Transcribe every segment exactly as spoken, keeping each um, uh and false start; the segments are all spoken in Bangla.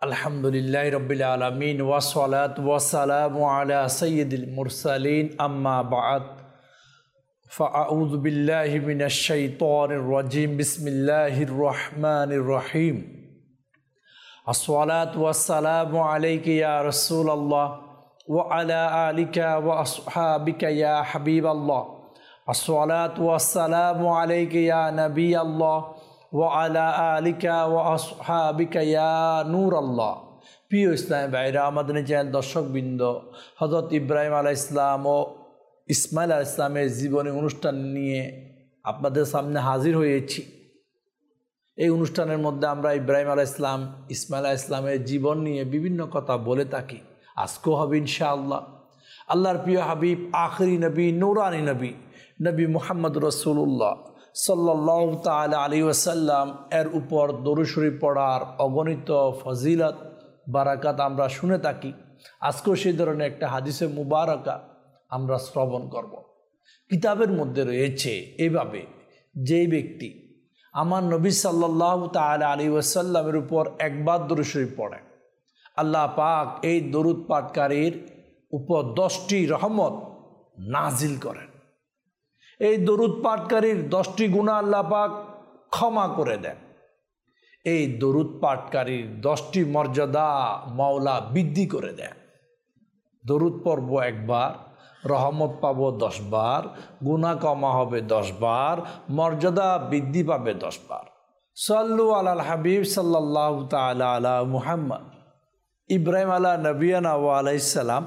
আলহামদুলিল্লাহি রাব্বিল আলামিন ওয়াসসালাতু ওয়াসসালামু আলা সাইয়্যিদিল মুরসালিন আম্মা বা'দ ফাআউযু বিল্লাহি মিনাশ শাইতানির রাজিম বিসমিল্লাহির রহমানির রহিম আসসালাতু ওয়াসসালামু আলাইকা ইয়া রাসূলুল্লাহ ওয়া আলা আলিকা ওয়া আসহাবিকা ইয়া হাবিবাল্লাহ আসসালাতু ওয়াসসালামু আলাইকা ইয়া নাবিয়াল্লাহ ওয়া আলা আলিকা ওয়া আসহাবিকা ইয়া নূর আল্লাহ। প্রিয় ইসলাম ভাইরা, আমাদের চ্যানেল দর্শকবৃন্দ, হযরত ইব্রাহিম আলাইহিস সালাম ও ইসমাইল আলাইহিস সালামের জীবনী অনুষ্ঠান নিয়ে আপনাদের সামনে হাজির হয়েছি। এই অনুষ্ঠানের মধ্যে আমরা ইব্রাহিম আলাইহিস সালাম, ইসমাইল আলাইহিস সালামের জীবন নিয়ে বিভিন্ন কথা বলে থাকি। আজকেও হবে ইনশাআল্লাহ। আল্লাহর প্রিয় হাবিব, আখরি নবী, নূরানি নবী, নবী মুহাম্মদ রাসূলুল্লাহ সাল্লাল্লাহু তাআলা আলাইহি ওয়াসাল্লাম এর উপর দরুদ শরীফ পড়ার অগণিত ফজিলত বারাকাত আমরা শুনে থাকি। আজকেও সেই ধরনের একটা হাদিসে মুবারাকা আমরা শ্রবণ করব। কিতাবের মধ্যে রয়েছে এভাবে, যেই ব্যক্তি আমার নবী সাল্লাল্লাহু তাআলা আলাইহি ওয়াসাল্লামের উপর একবার দরুদ শরীফ পড়ে, আল্লাহ পাক এই দরুদ পাঠকারীর উপর দশটি রহমত নাজিল করেন। এই দরুদ পাঠকারীর দশটি গুনাহ আল্লাহ পাক ক্ষমা করে দেন। এই দরুদ পাঠকারীর দশটি মর্যাদা মাওলা বৃদ্ধি করে দেন। দরুদ পড়ব একবার, রহমত পাব দশ বার, গুনাহ ক্ষমা হবে দশ বার, মর্যাদা বৃদ্ধি পাবে দশ বার। সাল্লু আলাল হাবিব সাল্লাল্লাহু তাআলা আলা মুহাম্মদ। ইব্রাহিম আলা নবিয়ানা ওয়া আলাইহিস সালাম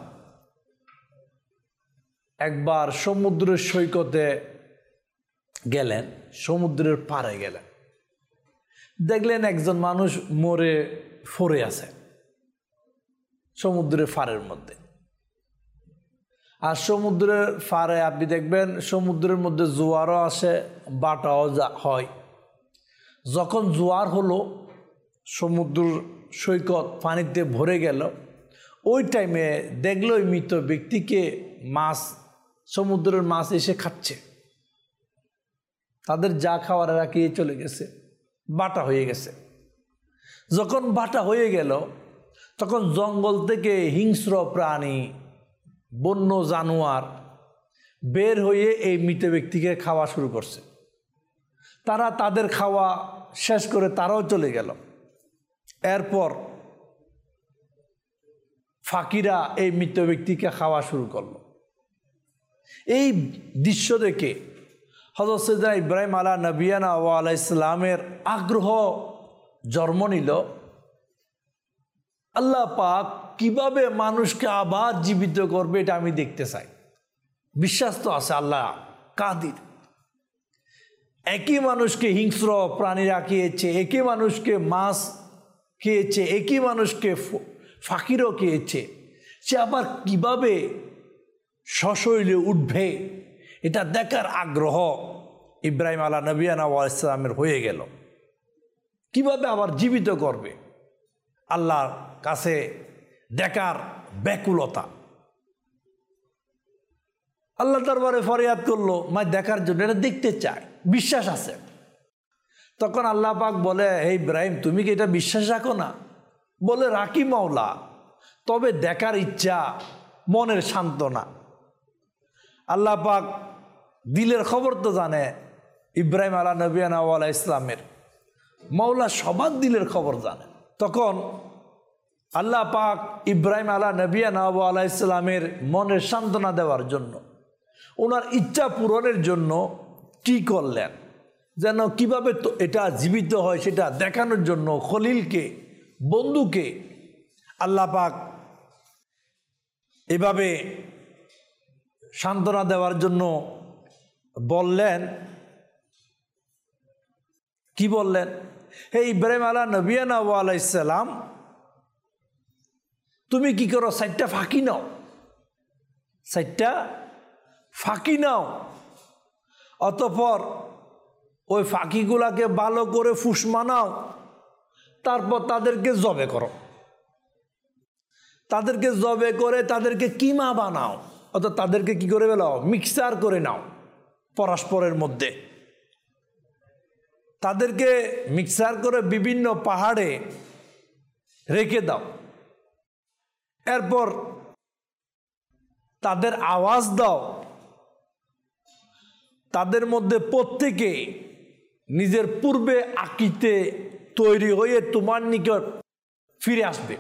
একবার সমুদ্রের সৈকতে গেলেন, সমুদ্রের পাড়ে গেলেন, দেখলেন একজন মানুষ মরে পড়ে আছে সমুদ্রের পাড়ের মধ্যে। আর সমুদ্রের পাড়ে আপনি দেখবেন সমুদ্রের মধ্যে জোয়ারও আসে, বাটাও হয়। যখন জোয়ার হলো, সমুদ্র সৈকত পানিতে ভরে গেল, ওই টাইমে দেখলো ওই মৃত ব্যক্তিকে মাছ, সমুদ্রের মাছ এসে খাচ্ছে। তাদের যা খাওয়ার রাখিয়ে চলে গেছে, বাটা হয়ে গেছে। যখন বাটা হয়ে গেল, তখন জঙ্গল থেকে হিংস্র প্রাণী, বন্য জানোয়ার বের হয়ে এই মৃত ব্যক্তিকে খাওয়া শুরু করছে। তারা তাদের খাওয়া শেষ করে তারাও চলে গেল। এরপর ফাকিরা এই মৃত ব্যক্তিকে খাওয়া শুরু করলো। এই দৃশ্য দেখে হযরত সাইয়েদনা ইব্রাহিম আলা নবিয়ানা ওয়া আলাইহিস সালামের আগ্রহ জন্ম নিল, আল্লাহ পাক কিভাবে মানুষকে আবার জীবিত করবে এটা আমি দেখতে চাই। বিশ্বাস তো আছে আল্লাহ কাদির। একই মানুষকে হিংস্র প্রাণীরা খেয়েছে, একই মানুষকে মাছ খেয়েছে, একই মানুষকে ফাকিরও খেয়েছে, সে আবার কিভাবে সশৈলে উঠবে এটা দেখার আগ্রহ ইব্রাহিম আলা নবিয়ানা ওয়া আলাইহিস সালামের হয়ে গেল। কিভাবে আবার জীবিত করবে, আল্লাহর কাছে দেখার ব্যাকুলতা। আল্লাহ দরবারে ফরিয়াদ করলো, মা দেখার জন্য, এটা দেখতে চায়, বিশ্বাস আছে। তখন আল্লাহ পাক বলে, হে ইব্রাহিম, তুমি কি এটা বিশ্বাস রাখো না? বলে, রাখি মাওলা, তবে দেখার ইচ্ছা মনের সান্ত্বনা। আল্লাহ পাক দিলের খবর তো জানে ইব্রাহিম আলা নবিয়ানা ওয়া আলাইহিস সালামের, মাওলা সবার দিলের খবর জানে। তখন আল্লাহ পাক ইব্রাহিম আলা নবিয়ানা ওয়া আলাইহিস সালামের মনের সান্ত্বনা দেওয়ার জন্য, ওনার ইচ্ছা পূরণের জন্য কি করলেন, যেন কিভাবে তো এটা জীবিত হয় সেটা দেখানোর জন্য খলিলকে, বন্ধুকে আল্লাহ পাক এভাবে সান্ত্বনা দেওয়ার জন্য বললেন। কি বললেন? হে ইব্রাহিম আলা নবিয়ানা ওয়া আলাইহিস সালাম, তুমি কি করো, চারটা ফাঁকি নাও, চারটা ফাঁকি নাও, অতঃপর ওই ফাঁকিগুলাকে ভালো করে ফুস মানাও, তারপর তাদেরকে জবে করো, তাদেরকে জবে করে তাদেরকে কিমা বানাও, অর্থাৎ তাদেরকে কি করে ফেলাও, মিক্সার করে নাও পরস্পরের মধ্যে। তাদেরকে মিক্সার করে বিভিন্ন পাহাড়ে রেখে দাও। এরপর তাদের আওয়াজ দাও, তাদের মধ্যে প্রত্যেকে নিজের পূর্বে আকৃতিতে তৈরি হয়ে তোমার নিকট ফিরে আসবে।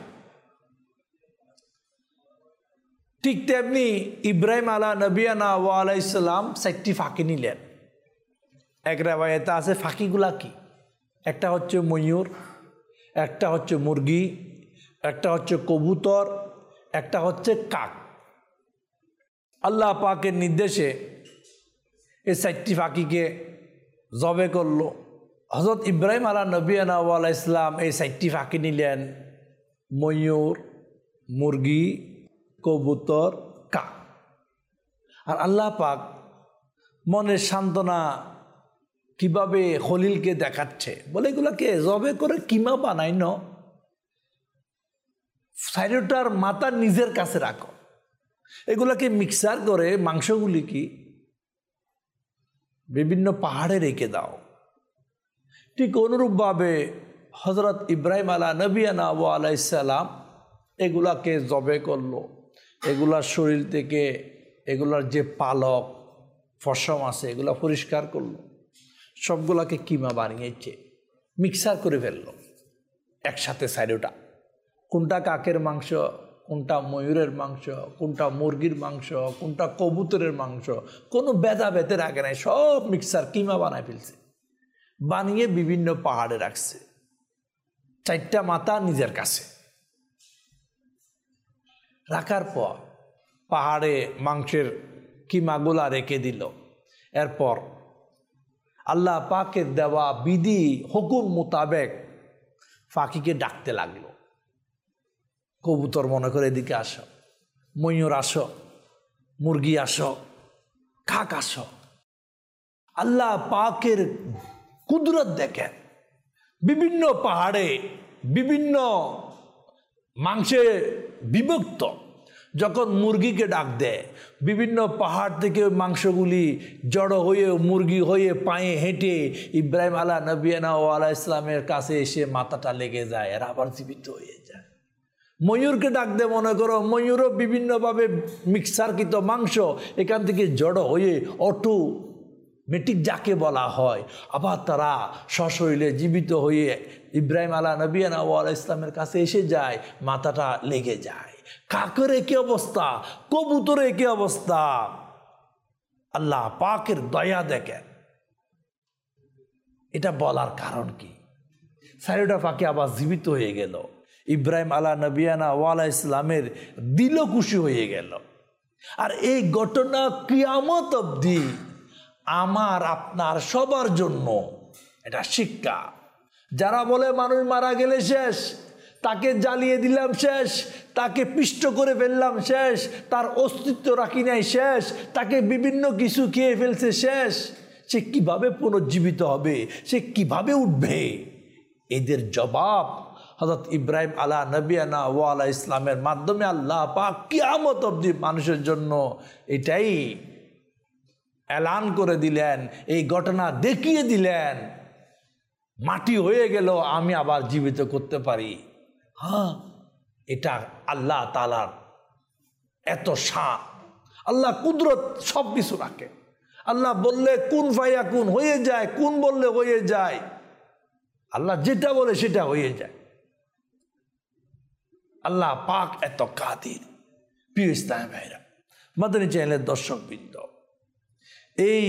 ঠিক তেমনি ইব্রাহিম আলা নবিয়ানা ওয়া আলাইহিস সালাম চারটি ফাঁকি নিলেন। এক রেওয়ায়েতে আছে ফাঁকিগুলা কি? একটা হচ্ছে ময়ূর, একটা হচ্ছে মুরগি, একটা হচ্ছে কবুতর, একটা হচ্ছে কাক। আল্লাহ পাকের নির্দেশে এই চারটি পাখিকে জবে করলো। হযরত ইব্রাহিম আলা নবিয়ানা ওয়া আলাইহিস সালাম এই চারটি পাখি নিলেন, ময়ূর, মুরগি, কবুতর, কাক। আর আল্লাহ পাক মনের সান্ত্বনা কিভাবে খলিলকে দেখাচ্ছে, বলে এগুলাকে জবে করে কিমা বানাই ন, চারোটার মাথা নিজের কাছে রাখো, এগুলাকে মিক্সার করে মাংসগুলি কি বিভিন্ন পাহাড়ে রেখে দাও। ঠিক অনুরূপভাবে হযরত ইব্রাহিম আলা নবিয়ানা ওয়া আলাইহিস সালাম এগুলাকে জবে করলো। এগুলার শরীর থেকে এগুলার যে পালক ফসম আছে এগুলা পরিষ্কার করলো, সবগুলাকে কিমা বানিয়েছে, মিক্সার করে ফেললো একসাথে চারোটা। কোনটা কাকের মাংস, কোনটা ময়ূরের মাংস, কোনটা মুরগির মাংস, কোনটা কবুতরের মাংস, কোনো বেদা বেতে রাখে নাই, সব মিক্সার কিমা বানায় ফেলছে, বানিয়ে বিভিন্ন পাহাড়ে রাখছে, চারটা মাথা নিজের কাছে রাখার পর পাহাড়ে মাংসের কিমাগুলা রেখে দিল। এরপর আল্লাহ পাকের দেওয়া বিধি হুকুম মোতাবেক পাখিকে ডাকতে লাগলো, কবুতর মনে করে এদিকে আসো, ময়ূর আসো, মুরগি আসো, কাক আসো। আল্লাহ পাকের কুদরত দেখেন, বিভিন্ন পাহাড়ে বিভিন্ন মাংসে বিভক্ত। যখন মুরগিকে ডাক দেয়, বিভিন্ন পাহাড় থেকে মাংসগুলি জড়ো হয়ে মুরগি হয়ে পায়ে হেঁটে ইব্রাহিম আলা নবিয়ানা ওয়া আলাইহিস সালামের কাছে এসে মাথাটা লেগে যায়, আর আবার জীবিত হয়ে যায়। ময়ূরকে ডাক দেয়, মনে করো ময়ূরও বিভিন্নভাবে মিক্সারকৃত মাংস এখান থেকে জড়ো হয়ে অটো মেটিক যাকে বলা হয়, আবার তারা সশরীরে জীবিত হয়ে ইব্রাহিম আলা নবিয়ানা ওয়া আলাইহিস সালামের কাছে এসে যায়, মাথাটা লেগে যায়। কাকের একই অবস্থা, কবুতরের একই অবস্থা। আল্লাহ পাকের দয়া দেখেন। এটা বলার কারণ কি? চারোটা পাখি আবার জীবিত হয়ে গেল, ইব্রাহিম আলা নবিয়ানা ওয়া আলাইহিস সালামের দিল খুশি হয়ে গেল। আর এই ঘটনা কিয়ামত অবধি আমার আপনার সবার জন্য এটা শিক্ষা। যারা বলে মানুষ মারা গেলে শেষ, তাকে জ্বালিয়ে দিলাম শেষ, তাকে পিষ্ট করে ফেললাম শেষ, তার অস্তিত্ব রাখি নাই শেষ, তাকে বিভিন্ন কিছু খেয়ে ফেলছে শেষ, সে কিভাবে পুনর্জীবিত হবে, সে কিভাবে উঠবে? এদের জবাব হযরত ইব্রাহিম আলা নবিয়ানা ওয়া আলাইহিস সালামের মাধ্যমে আল্লাহ পাক কিয়ামত অবধি মানুষের জন্য এটাই এলান করে দিলেন, এই ঘটনা দেখিয়ে দিলেন। মাটি হয়ে গেল, আমি আবার জীবিত করতে পারি। হ্যাঁ, এটা আল্লাহ তাআলার এত শান। আল্লাহ কুদরত সব কিছু রাখে। আল্লাহ বললে কুন ফায়াকুন হয়ে যায়, কুন বললে হয়ে যায়। আল্লাহ যেটা বলে সেটা হয়ে যায়। আল্লাহ পাক এত কাদির। প্রিয় ইসলাম ভাইরা, মাদানী চ্যানেলের দর্শকবৃন্দ, এই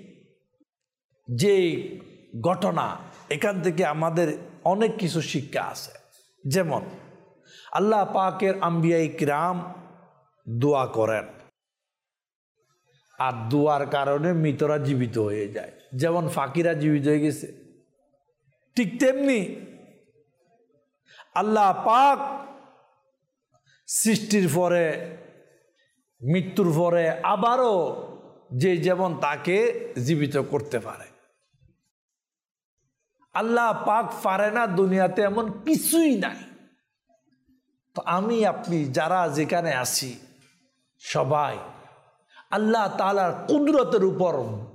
যে ঘটনা, এখান থেকে আমাদের অনেক কিছু শিক্ষা আছে। যেমন আল্লাহ পাকের আম্বিয়ায়ে কিরাম দোয়া করেন, আর দোয়ার কারণে মৃতরা জীবিত হয়ে যায়। যেমন ফাকিরা জীবিত হয়ে গেছে, ঠিক তেমনি আল্লাহ পাক সৃষ্টির পরে মৃত্যুর পরে আবারও যে যেমন তাকে জীবিত করতে পারে। আল্লাহ পাক পারে না দুনিয়াতে এমন কিছুই নাই। তো আমি আপনি যারা যেখানে আছি সবাই আল্লাহ তাআলার কুদরতের উপর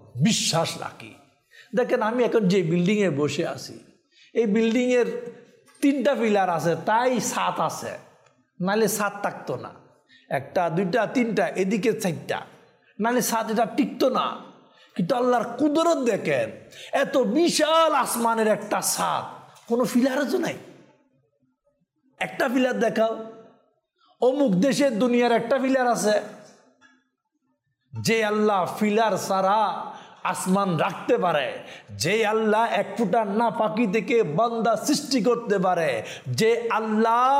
বিশ্বাস রাখি। দেখেন, আমি এখন যে বিল্ডিংয়ে বসে আছি, এই বিল্ডিংয়ের তিনটা পিলার আছে তাই সাত আছে, নাহলে সাত থাকতো না। একটা দুইটা তিনটা এদিকে চারটা, নাহলে সাত এটা টিকতো না। কিন্তু আল্লাহর কুদরত দেখেন, এত বিশাল আসমানের একটা ছাদ, কোনো ফিলারও তো নাই। একটা ফিলার দেখাও, অমুক দেশের দুনিয়ার একটা ফিলার আছে। যে আল্লাহ ফিলার ছাড়া আসমান রাখতে পারে, যে আল্লাহ এক ফুটা না পাখি থেকে বান্দা সৃষ্টি করতে পারে, যে আল্লাহ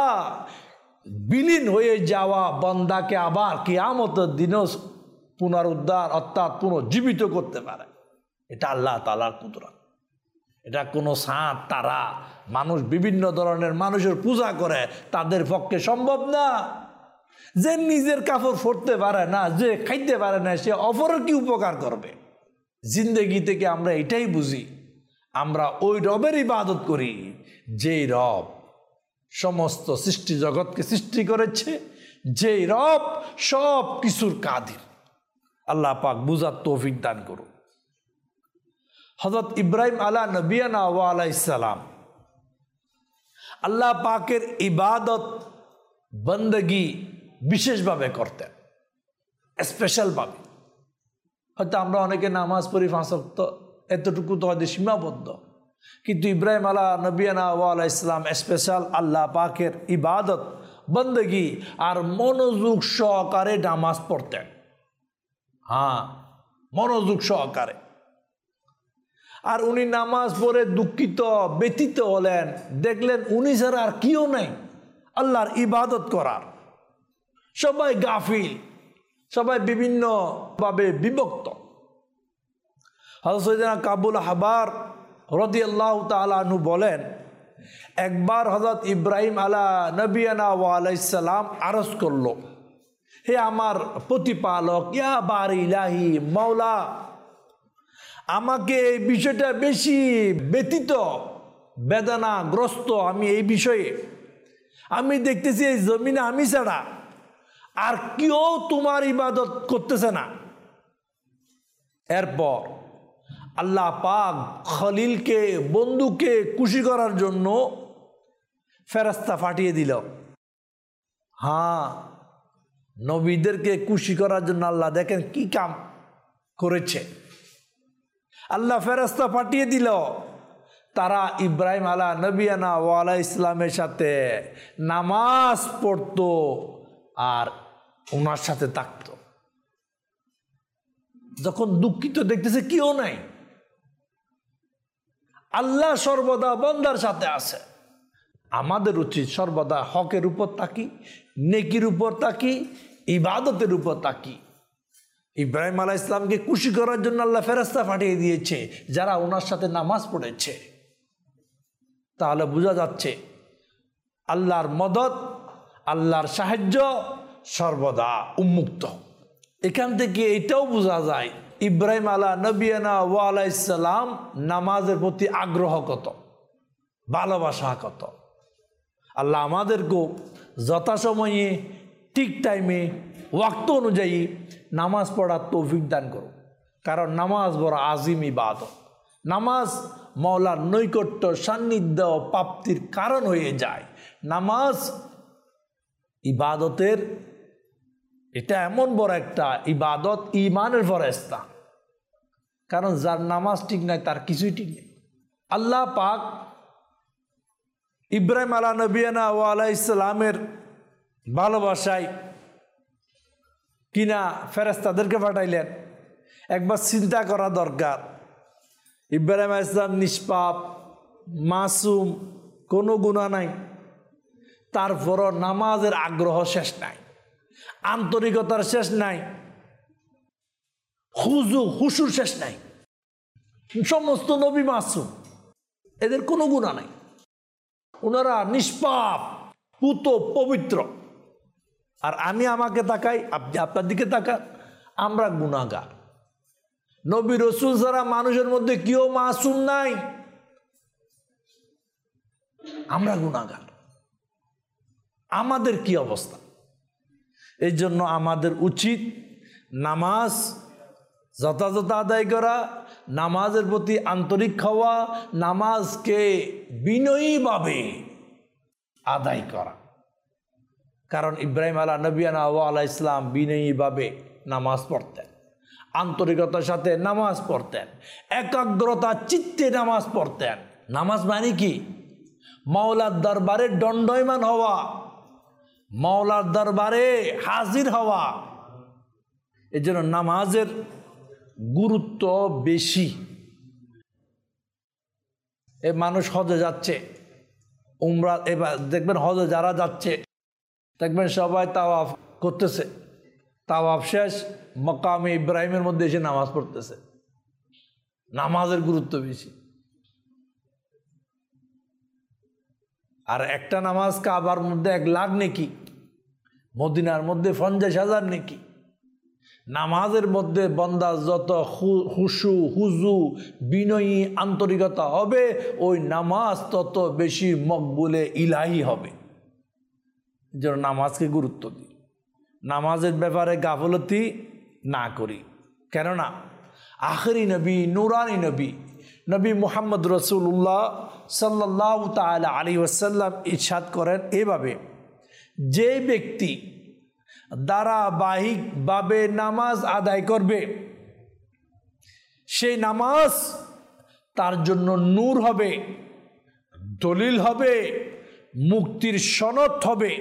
বিলীন হয়ে যাওয়া বান্দাকে আবার কিয়ামতের দিনও পুনরুদ্ধার অর্থাৎ পুনর্জীবিত করতে পারে, এটা আল্লাহ তাআলার কুদরত। এটা কোনো সাত তারা মানুষ বিভিন্ন ধরনের মানুষের পূজা করে, তাদের পক্ষে সম্ভব না। যে নিজের কাপড় পরতে পারে না, যে খাইতে পারে না, সে অপরের কি উপকার করবে? জিন্দেগি থেকে আমরা এটাই বুঝি, আমরা ওই রবের ইবাদত করি যেই রব সমস্ত সৃষ্টি জগৎকে সৃষ্টি করেছে, যেই রব সব কিছুর কাদির। আল্লাহ পাক বুঝার তৌফিক দান করুন। হযরত ইব্রাহিম আলা নবিয়ানা ওয়া আলাইহিস সালাম আল্লাহ পাকের ইবাদত বন্দগি বিশেষভাবে করতেন, স্পেশালভাবে। হয়তো আমরা অনেকে নামাজ পড়ি পাঁচ ওয়াক্ত, এতটুকু তো হয়তো সীমাবদ্ধ, কিন্তু ইব্রাহিম আলা নবিয়ানা ওয়া আলাইহিস সালাম স্পেশাল আল্লাহ পাকের ইবাদত বন্দগি আর মনোযোগ সহকারে নামাজ পড়তেন। হ্যাঁ, মনোযোগ সহকারে। আর উনি নামাজ পড়ে দুঃখিত ব্যথিত হলেন, দেখলেন উনি ছাড়া আর কেউ নাই আল্লাহর ইবাদত করার। সবাই গাফিল, সবাই বিভিন্ন ভাবে বিভক্ত। হযরত সাইয়েদনা কাবুল আহবার রাদিয়াল্লাহু তাআলা আনহু বলেন, একবার হযরত ইব্রাহিম আলা নবিয়ানা ওয়া আলাইহিস সালাম আরজ করলো, হে আমার প্রতিপালক, ইয়া বারি ইলাহি মাওলা, আমাকে এই বিষয়টা বেশি ব্যথিত বেদনাগ্রস্ত আমি এই বিষয়ে। আমি দেখতেছি এই জমিনে আমি ছাড়া আর কেউ তোমার ইবাদত করতেছে না। এরপর আল্লাহ পাক খলিলকে, বন্ধুকে খুশি করার জন্য ফেরেশতা পাঠিয়ে দিল। হ্যাঁ, নবীদেরকে খুশি করার জন্য আল্লাহ দেখেন কি কাম করেছে। আল্লাহ ফেরেশতা পাঠিয়ে দিল, তারা ইব্রাহিম আলা নবিয়ানা ওয়া আলাইহিস ইসলামের সাথে নামাজ পড়তো আর ওনার সাথে থাকতো। যখন দুঃখিত দেখতেছে কেউ নাই, আল্লাহ সর্বদা বান্দার সাথে আছে। আমাদের উচিত সর্বদা হকের উপর থাকি, নেকির উপর থাকি, ইবাদতের উপর থাকি। ইব্রাহিম আলাইহিস ইসলামকে খুশি করার জন্য আল্লাহ ফেরেশতা পাঠিয়ে দিয়েছে যারা ওনার সাথে নামাজ পড়েছে। তাহলে বোঝা যাচ্ছে আল্লাহর মদদ, আল্লাহর সাহায্য সর্বদা উন্মুক্ত। এখান থেকে এটাও বোঝা যায় ইব্রাহিম আলা নবিয়ানা ওয়া আলাইহিস সালাম নামাজের প্রতি আগ্রহ কত, ভালোবাসা কত। আল্লাহ আমাদেরকেও যথাসময়ে ঠিক টাইমে ওয়াক্ত অনুযায়ী নামাজ পড়ার তৌফিক দান করুন। কারণ নামাজ বড় আজিম ইবাদত। নামাজ মওলার নৈকট্য, সান্নিধ্য প্রাপ্তির কারণ হয়ে যায়। নামাজ ইবাদতের, এটা এমন বড় একটা ইবাদত, ইমানের ফেরেশতা। কারণ যার নামাজ ঠিক নাই তার কিছুই ঠিক নেই। আল্লাহ পাক ইব্রাহিম আলা নবিয়ানা ওয়া আলাইহিস সালামের ভালোবাসায় কিনা ফেরেশতাদেরকে পাঠাইলেন। একবার চিন্তা করা দরকার, ইব্রাহিম আলাইহিস সালাম নিষ্পাপ, মাসুম, কোনো গুনাহ নাই, তারপরও নামাজের আগ্রহ শেষ নাই, আন্তরিকতার শেষ নাই, খুজু হুশুর শেষ নাই। সমস্ত নবী মাসুম, এদের কোনো গুনাহ নাই, ওনারা নিষ্পাপ, পুত, পবিত্র। আর আমি আমাকে তাকাই, আপনি আপনার দিকে তাকান, আমরা গুনাহগার। নবী রসুল ছাড়া মানুষের মধ্যে কেউ মাসুম নাই, আমরা গুনাহগার। আমাদের কি অবস্থা? এই জন্য আমাদের উচিত নামাজ যথাযথ আদায় করা, নামাজের প্রতি আন্তরিক হওয়া, নামাজকে বিনয়ীভাবে আদায় করা। কারণ ইব্রাহিম আলা নবিয়ানা ওয়া আলাইহিস ইসলাম বিনয়ীভাবে নামাজ পড়তেন, আন্তরিকতার সাথে নামাজ পড়তেন, একাগ্রতা চিত্তে নামাজ পড়তেন। নামাজ মানে কি? মাওলার দরবারে দণ্ডায়মান হওয়া, মাওলার দরবারে হাজির হওয়া। এই জন্য নামাজের গুরুত্ব বেশি। এ মানুষ হজে যাচ্ছে, উমরা, এবার দেখবেন হজে যারা যাচ্ছে দেখবেন সবাই তাওয়াফ করতেছে, তাওয়াফ শেষ মাকামে ইব্রাহিমের মধ্যে এসে নামাজ পড়তেছে। নামাজের গুরুত্ব বেশি। আর একটা নামাজ কাবার মধ্যে এক লাখ নেকি, মদিনার মধ্যে পঞ্চাশ হাজার নেকি। নামাজের মধ্যে বন্দা যত হুশু হুজু বিনয়ী আন্তরিকতা হবে, ওই নামাজ তত বেশি মকবুলে ইলাহি হবে। যেন নামাজকে গুরুত্ব দিই, নামাজের ব্যাপারে গাফলতি না করি। কেননা আখেরি নবী, নুরানি নবী, নবী মুহাম্মদ রসুল্লাহ সাল্লাল্লাহু তাআলা আলাইহি ওয়াসাল্লাম ইরশাদ করেন এভাবে, যে ব্যক্তি ধারাবাহিকভাবে নামাজ আদায় করবে সেই নামাজ তার জন্য নূর হবে, দলিল হবে, মুক্তির সনদ হবে।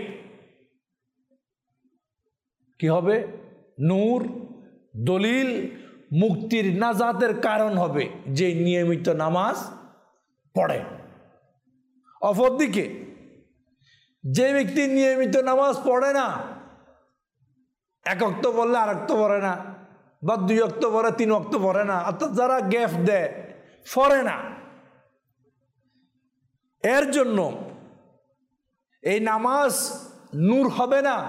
কি হবে? নূর, দলিল, মুক্তির নাজাতের কারণ হবে যে নিয়মিত নামাজ পড়ে। অপরদিকে যে ব্যক্তি নিয়মিত নামাজ পড়ে না, এক ওয়াক্ত পড়লে আর ওয়াক্ত পড়ে না, বা দুই ওয়াক্ত পড়ে তিন ওয়াক্ত পড়ে না, অর্থাৎ যারা গ্যাপ দেয় পড়ে না, এর জন্য এই নামাজ নূর হবে না,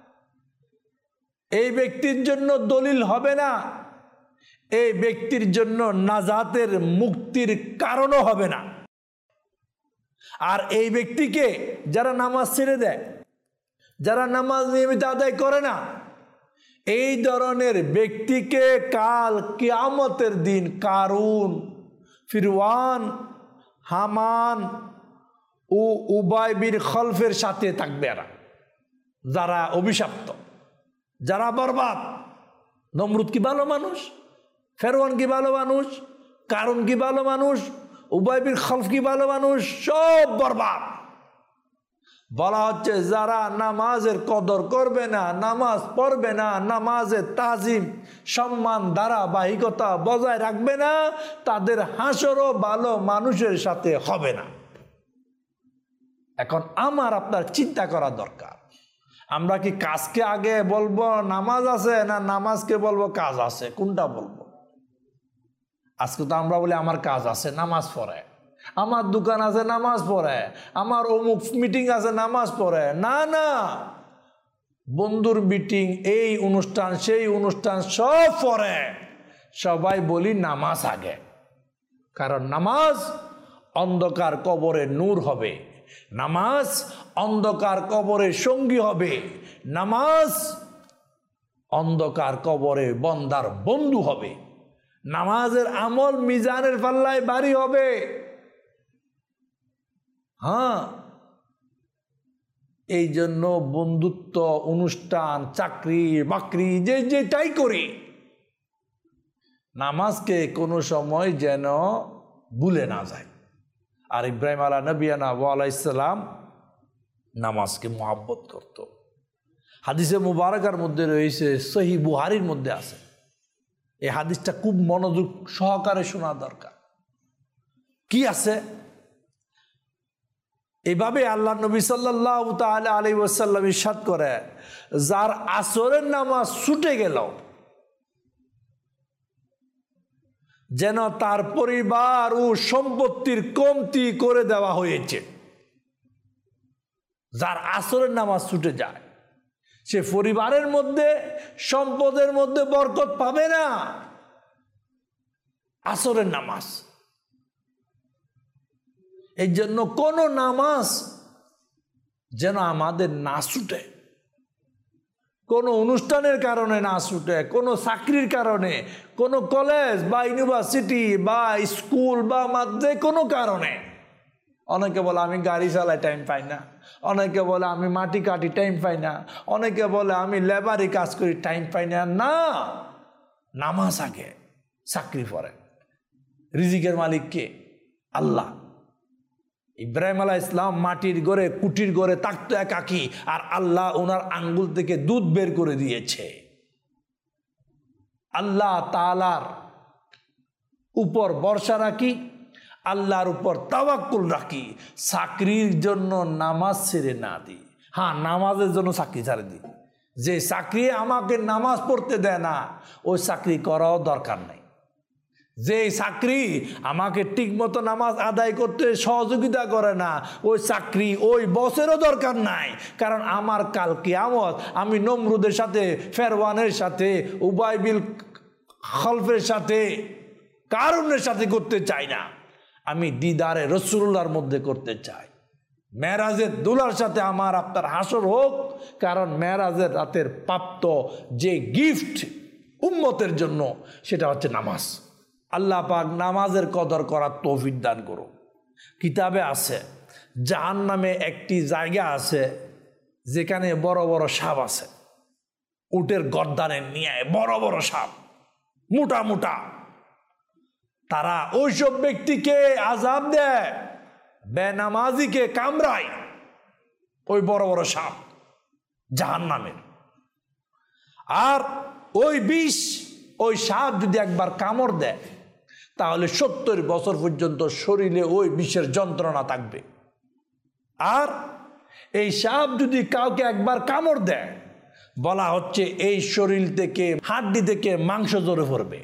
এই ব্যক্তির জন্য দলিল হবে না, এই ব্যক্তির জন্য নাজাতের মুক্তির কারণও হবে না। আর এই ব্যক্তিকে যারা নামাজ ছেড়ে দেয়, যারা নামাজ নিয়মিত আদায় করে না, এই ধরনের ব্যক্তিকে কাল কিয়ামতের দিন কারুন, ফিরওয়ান, হামান ও উবাই বিন খলফের সাথে থাকবে এরা, যারা অভিশপ্ত, যারা বরবাদ। নমরুদ কি ভালো মানুষ? ফেরওয়ান কি ভালো মানুষ? কারুন কি ভালো মানুষ? উবাই বিন খলফ কি ভালো মানুষ? সব বরবাদ। বলা হচ্ছে যারা নামাজের কদর করবে না, নামাজ পড়বে না, নামাজের তাজিম সম্মান ধারাবাহিকতা বজায় রাখবে না, তাদের হাসরও ভালো মানুষের সাথে হবে না। এখন আমার আপনার চিন্তা করা দরকার, আমরা কি কাজকে আগে বলবো নামাজ আছে, না নামাজকে বলবো কাজ আছে? কোনটা বলবো? আজকে তো আমরা বলি আমার কাজ আছে, নামাজ পড়ে, আমার দোকান আছে, নামাজ পড়ে, আমার অমুক মিটিং আছে, নামাজ পড়ে। না না, বন্ধুর মিটিং, এই অনুষ্ঠান, সেই অনুষ্ঠান সব পড়ে, সবাই বলি নামাজ আগে। কারণ নামাজ অন্ধকার কবরে নূর হবে, নামাজ অন্ধকার কবরে সঙ্গী হবে, নামাজ অন্ধকার কবরে বন্দার বন্ধু হবে, নামাজের আমল মিজানের পাল্লায় ভারী হবে। হ্যাঁ, এই জন্য বন্ধুত্ব, অনুষ্ঠান, চাকরি বাকরি যে যেটাই করি, নামাজকে কোনো সময় যেন ভুলে না যায়। আর ইব্রাহিম আলা নবিয়ানা ওয়া আলাইহিস সালাম নামাজকে মুহাব্বত করত। হাদিসে মুবারকার মধ্যে রয়েছে, সহিহ বুখারীর মধ্যে আছে। এই হাদিসটা খুব মনোযোগ সহকারে শোনা দরকার। কি আছে? এইভাবে আল্লাহ নবী সাল্লাল্লাহু তাআলা আলাইহি ওয়াসাল্লাম ইরশাদ করে, যার আসরের নামাজ ছুটে গেল যেন তার পরিবার ও সম্পত্তির কমতি করে দেওয়া হয়েছে। যার আসরের নামাজ ছুটে যায় সে পরিবারের মধ্যে, সম্পদের মধ্যে বরকত পাবে না। আসরের নামাজ, এই জন্য কোনো নামাজ যেন আমাদের না ছুটে, কোনো অনুষ্ঠানের কারণে না ছুটে, কোনো চাকরির কারণে, কোনো কলেজ বা ইউনিভার্সিটি বা স্কুল বা যে কোনো কারণে। অনেকে বলে আমি গাড়ি চালাই, টাইম পাই না, অনেকে বলে আমি মাটি কাটি টাইম পাই না, অনেকে বলে আমি লেবারি কাজ করি টাইম পাই না। না, নামাজ আগে, চাকরি পরে। রিজিকের মালিক কে? আল্লাহ। ইব্রাহিম আলাইহিস সালাম মাটির ঘরে, কুটির ঘরে থাকতো একাকী, আর আল্লাহ ওনার আঙ্গুল থেকে দুধ বের করে দিয়েছে। আল্লাহ তাআলার উপর ভরসা রাখি, আল্লাহর উপর তাওয়াক্কুল রাখি, চাকরির জন্য নামাজ ছেড়ে না দিই। হ্যাঁ, নামাজের জন্য চাকরি ছেড়ে দিই। যে চাকরি আমাকে নামাজ পড়তে দেয় না, ওই চাকরি করাও দরকার নাই। যে চাকরি আমাকে ঠিক মতো নামাজ আদায় করতে সহযোগিতা করে না, ওই চাকরি ওই বসেরও দরকার নাই। কারণ আমার কাল কিয়ামত আমি নমরুদের সাথে, ফেরওয়ানের সাথে, উবাই বিল খলফের সাথে, কারুনের সাথে করতে চাই না। আমি দিদারে রসুল্লাহর মধ্যে করতে চাই। মেরাজের দুলার সাথে আমার আপনার হাসর হোক, কারণ মেরাজের রাতের প্রাপ্ত যে গিফট উম্মতের জন্য, সেটা হচ্ছে নামাজ। আল্লাহ পাক নামাজের কদর করার তৌফিক দান করো। কিতাবে আছে জাহান্নামে একটি জায়গা আছে যেখানে বড় বড় সাপ আছে, উটের গর্দানে নিয়ে বড় বড় সাপ, মোটা মোটা। তারা ওইসব ব্যক্তিকে আযাব দেয়, বেনামাজিকে কামড়ায় ওই বড় বড় সাপ জাহান্নামের। আর ওই বিষ, ওই সাপ যদি একবার কামড় দেয়, তাহলে সত্তর বছর পর্যন্ত শরীরে ওই বিষের যন্ত্রণা থাকবে। আর এই সাপ যদি কাউকে একবার কামড় দেয়, বলা হচ্ছে এই শরীর থেকে, হাড্ডি থেকে মাংস ঝরে পড়বে।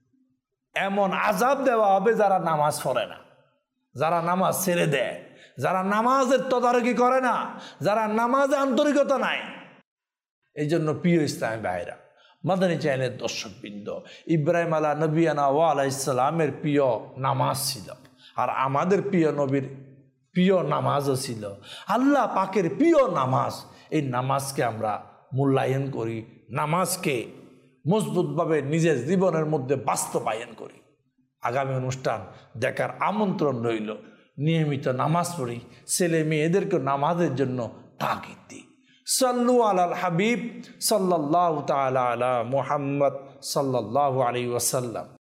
এমন আযাব দেওয়া হবে যারা নামাজ পড়ে না, যারা নামাজ ছেড়ে দেয়, যারা নামাজের তদারকি করে না, যারা নামাজে আন্তরিকতা নাই। এই জন্য প্রিয় ইসলামী ভাইরা, মাদানী চ্যানেলের দর্শকবৃন্দ, ইব্রাহিম আলা নবিয়ানা ওয়া আলাইহিস সালামের প্রিয় নামাজ ছিল, আর আমাদের প্রিয় নবীর প্রিয় নামাজও ছিল। আল্লাহ পাকের প্রিয় নামাজ। এই নামাজকে আমরা মূল্যায়ন করি, নামাজকে মজবুতভাবে নিজের জীবনের মধ্যে বাস্তবায়ন করি। আগামী অনুষ্ঠান দেখার আমন্ত্রণ রইল। নিয়মিত নামাজ পড়ি, ছেলে মেয়েদেরকে নামাজের জন্য তাগিদ দিই। সাল্লু আলাল হাবিব সাল্লাল্লাহু তাআলা আলা মুহাম্মদ সাল্লাল্লাহু আলাইহি ওয়াসাল্লাম।